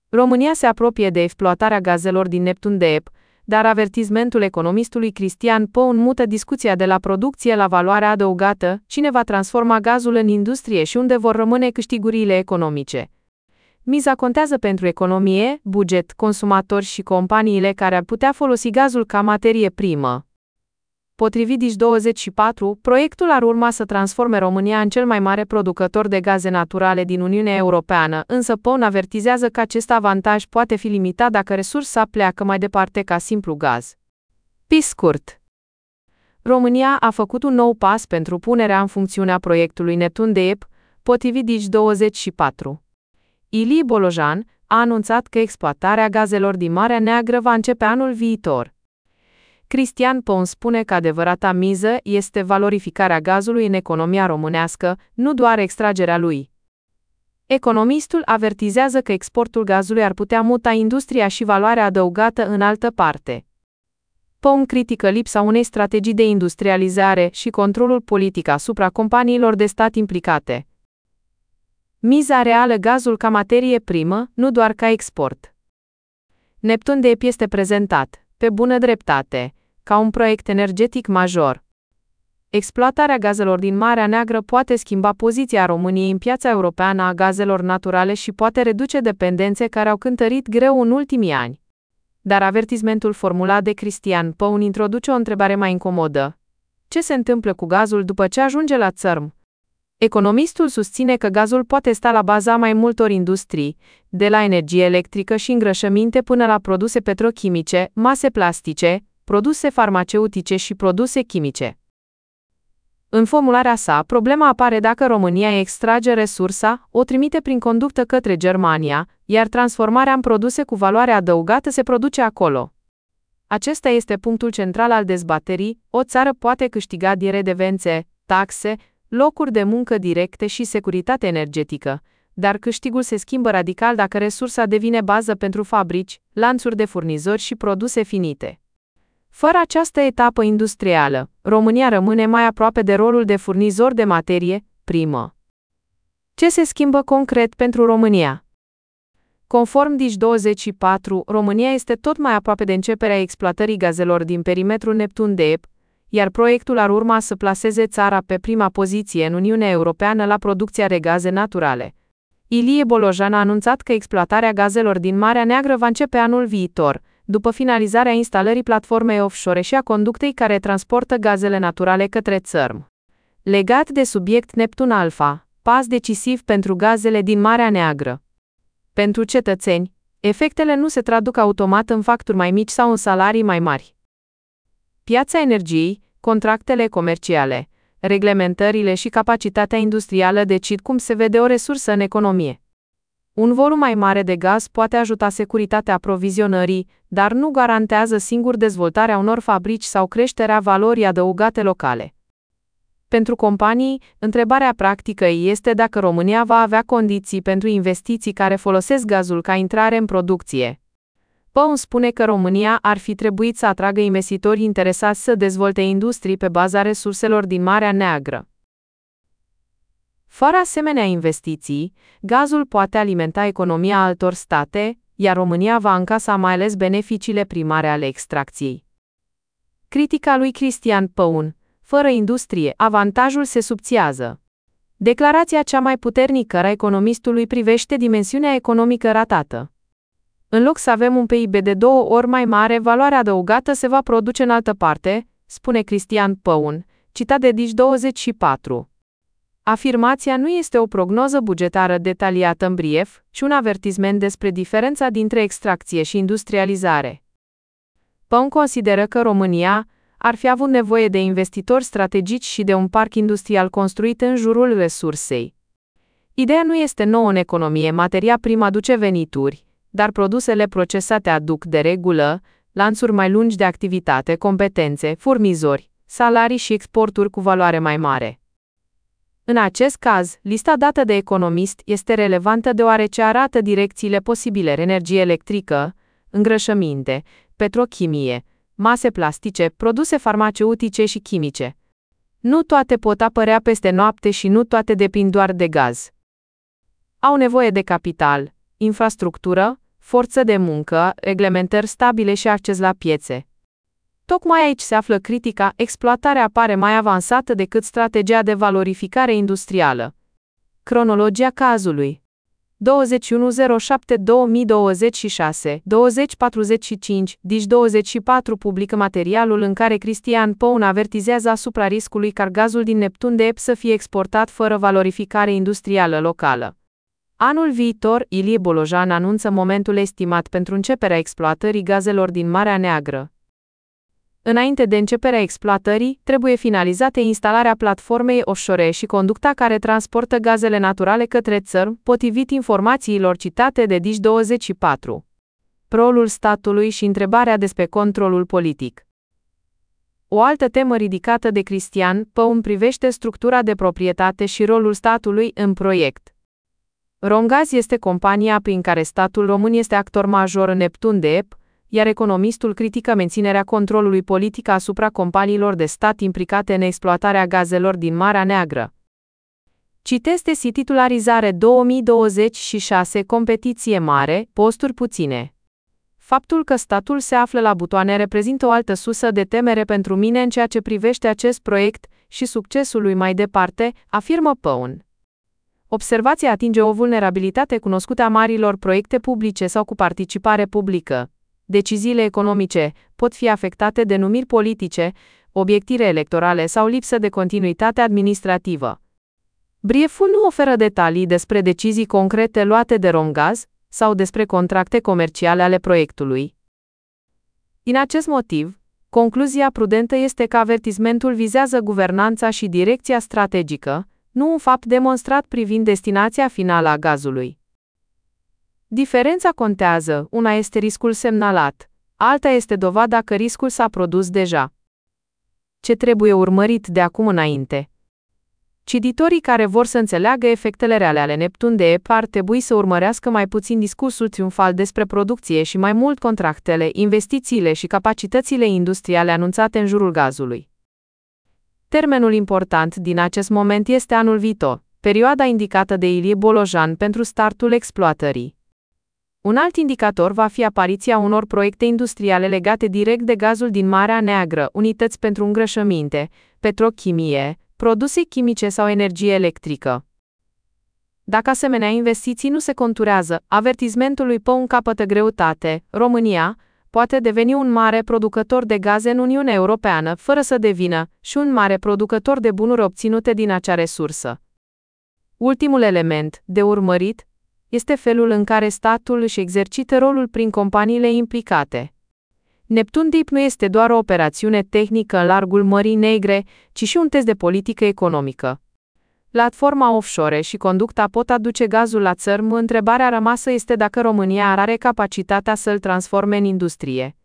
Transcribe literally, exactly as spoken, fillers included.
România se apropie de exploatarea gazelor din Neptun Deep, dar avertismentul economistului Cristian Păun mută discuția de la producție la valoarea adăugată, cine va transforma gazul în industrie și unde vor rămâne câștigurile economice. Miza contează pentru economie, buget, consumatori și companiile care ar putea folosi gazul ca materie primă. Potrivit Digi douăzeci și patru, proiectul ar urma să transforme România în cel mai mare producător de gaze naturale din Uniunea Europeană, însă Păun avertizează că acest avantaj poate fi limitat dacă resursa pleacă mai departe ca simplu gaz. Pe scurt, România a făcut un nou pas pentru punerea în funcțiune a proiectului Neptun Deep, potrivit Digi douăzeci și patru. Ilie Bolojan a anunțat că exploatarea gazelor din Marea Neagră va începe anul viitor. Cristian Păun spune că adevărata miză este valorificarea gazului în economia românească, nu doar extragerea lui. Economistul avertizează că exportul gazului ar putea muta industria și valoarea adăugată în altă parte. Păun critică lipsa unei strategii de industrializare și controlul politic asupra companiilor de stat implicate. Miza reală gazul ca materie primă, nu doar ca export. Neptun Deep este prezentat, pe bună dreptate, ca un proiect energetic major. Exploatarea gazelor din Marea Neagră poate schimba poziția României în piața europeană a gazelor naturale și poate reduce dependențe care au cântărit greu în ultimii ani. Dar avertismentul formulat de Cristian Păun introduce o întrebare mai incomodă. Ce se întâmplă cu gazul după ce ajunge la țărm? Economistul susține că gazul poate sta la baza mai multor industrii, de la energie electrică și îngrășăminte până la produse petrochimice, mase plastice, produse farmaceutice și produse chimice. În formularea sa, problema apare dacă România extrage resursa, o trimite prin conductă către Germania, iar transformarea în produse cu valoare adăugată se produce acolo. Acesta este punctul central al dezbaterii. O țară poate câștiga din redevențe, taxe, locuri de muncă directe și securitate energetică, dar câștigul se schimbă radical dacă resursa devine bază pentru fabrici, lanțuri de furnizori și produse finite. Fără această etapă industrială, România rămâne mai aproape de rolul de furnizor de materie primă. Ce se schimbă concret pentru România? Conform Digi douăzeci și patru, România este tot mai aproape de începerea exploatării gazelor din perimetrul Neptun Deep, iar proiectul ar urma să plaseze țara pe prima poziție în Uniunea Europeană la producția de gaze naturale. Ilie Bolojan a anunțat că exploatarea gazelor din Marea Neagră va începe anul viitor, după finalizarea instalării platformei offshore și a conductei care transportă gazele naturale către țărm. Legat de subiect Neptun Alpha, pas decisiv pentru gazele din Marea Neagră. Pentru cetățeni, efectele nu se traduc automat în facturi mai mici sau în salarii mai mari. Piața energiei, contractele comerciale, reglementările și capacitatea industrială decid cum se vede o resursă în economie. Un volum mai mare de gaz poate ajuta securitatea aprovizionării, dar nu garantează singur dezvoltarea unor fabrici sau creșterea valorii adăugate locale. Pentru companii, întrebarea practică este dacă România va avea condiții pentru investiții care folosesc gazul ca intrare în producție. Păun spune că România ar fi trebuit să atragă investitori interesați să dezvolte industrii pe baza resurselor din Marea Neagră. Fără asemenea investiții, gazul poate alimenta economia altor state, iar România va încasa mai ales beneficiile primare ale extracției. Critica lui Cristian Păun: fără industrie, avantajul se subțiază. Declarația cea mai puternică a economistului privește dimensiunea economică ratată. În loc să avem un P I B de două ori mai mare, valoarea adăugată se va produce în altă parte, spune Cristian Păun, citat de Digi douăzeci și patru. Afirmația nu este o prognoză bugetară detaliată în brief, ci un avertisment despre diferența dintre extracție și industrializare. Păun consideră că România ar fi avut nevoie de investitori strategici și de un parc industrial construit în jurul resursei. Ideea nu este nouă în economie, materia primă aduce venituri, dar produsele procesate aduc de regulă lanțuri mai lungi de activitate, competențe, furnizori, salarii și exporturi cu valoare mai mare. În acest caz, lista dată de economist este relevantă deoarece arată direcțiile posibile: energie electrică, îngrășăminte, petrochimie, mase plastice, produse farmaceutice și chimice. Nu toate pot apărea peste noapte și nu toate depind doar de gaz. Au nevoie de capital, infrastructură, forță de muncă, reglementări stabile și acces la piețe. Tocmai aici se află critica, exploatarea pare mai avansată decât strategia de valorificare industrială. Cronologia cazului douăzeci și unu zero șapte două mii douăzeci și șase, douăzeci patruzeci și cinci, Digi douăzeci și patru publică materialul în care Cristian Poun avertizează asupra riscului ca gazul din Neptun de Ep să fie exportat fără valorificare industrială locală. Anul viitor, Ilie Bolojan anunță momentul estimat pentru începerea exploatării gazelor din Marea Neagră. Înainte de începerea exploatării, trebuie finalizată instalarea platformei offshore și conducta care transportă gazele naturale către țări, potrivit informațiilor citate de Digi douăzeci și patru. Rolul statului și întrebarea despre controlul politic. O altă temă ridicată de Cristian Poun privește structura de proprietate și rolul statului în proiect. Romgaz este compania prin care statul român este actor major în Neptun de Ep, iar economistul critică menținerea controlului politic asupra companiilor de stat implicate în exploatarea gazelor din Marea Neagră. Citeste titularizare două mii douăzeci și șase competiție mare, posturi puține. Faptul că statul se află la butoane reprezintă o altă sursă de temere pentru mine în ceea ce privește acest proiect și succesul lui mai departe, afirmă Poun. Observația atinge o vulnerabilitate cunoscută a marilor proiecte publice sau cu participare publică. Deciziile economice pot fi afectate de numiri politice, obiective electorale sau lipsă de continuitate administrativă. Brieful nu oferă detalii despre decizii concrete luate de Romgaz sau despre contracte comerciale ale proiectului. Din acest motiv, concluzia prudentă este că avertismentul vizează guvernanța și direcția strategică, nu un fapt demonstrat privind destinația finală a gazului. Diferența contează, una este riscul semnalat, alta este dovada că riscul s-a produs deja. Ce trebuie urmărit de acum înainte? Cititorii care vor să înțeleagă efectele reale ale Neptun de Ep ar trebui să urmărească mai puțin discursul triumfal despre producție și mai mult contractele, investițiile și capacitățile industriale anunțate în jurul gazului. Termenul important din acest moment este anul viitor, perioada indicată de Ilie Bolojan pentru startul exploatării. Un alt indicator va fi apariția unor proiecte industriale legate direct de gazul din Marea Neagră, unități pentru îngrășăminte, petrochimie, produse chimice sau energie electrică. Dacă asemenea investiții nu se conturează, avertismentul lui Poun capătă greutate. România poate deveni un mare producător de gaze în Uniunea Europeană, fără să devină și un mare producător de bunuri obținute din acea resursă. Ultimul element de urmărit este felul în care statul își exercită rolul prin companiile implicate. Neptun de Ep nu este doar o operațiune tehnică în largul Mării Negre, ci și un test de politică economică. Platforma offshore și conducta pot aduce gazul la țărm, întrebarea rămasă este dacă România are capacitatea să-l transforme în industrie.